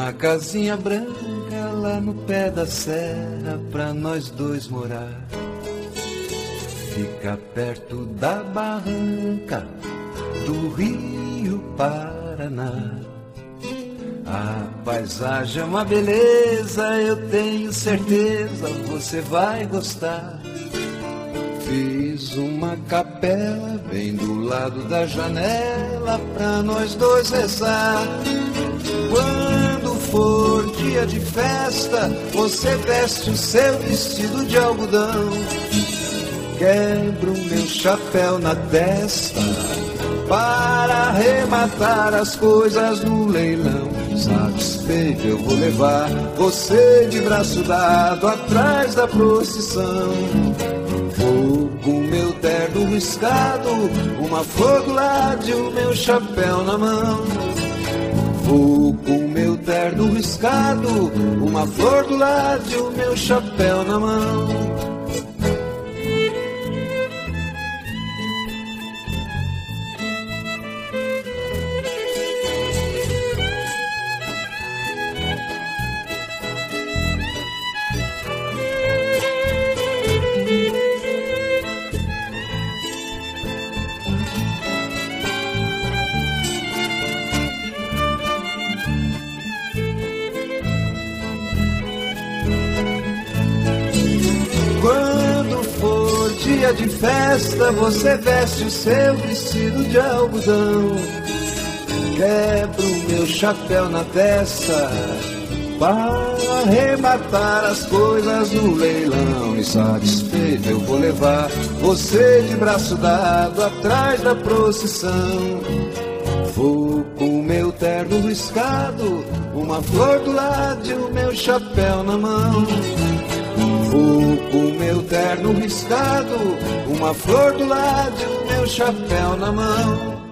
uma casinha branca lá no pé da serra pra nós dois morar. Fica perto da barranca do Rio Paraná. A paisagem é uma beleza, eu tenho certeza você vai gostar. Fiz uma capela bem do lado da janela pra nós dois rezar. Quando for dia de festa, você veste o seu vestido de algodão. Quebro meu chapéu na testa para arrematar as coisas no leilão. Satisfeito eu vou levar você de braço dado atrás da procissão. Vou com meu terno riscado, uma flor do lado e o meu chapéu na mão. Vou com meu terno riscado, uma flor do lado e o meu chapéu na mão. Dia de festa, você veste o seu vestido de algodão. Quebro meu chapéu na testa para arrematar as coisas no leilão. E satisfeito eu vou levar você de braço dado atrás da procissão. Vou com meu terno riscado, uma flor do lado e o meu chapéu na mão. Vou com meu terno riscado, uma flor do lado e o meu chapéu na mão.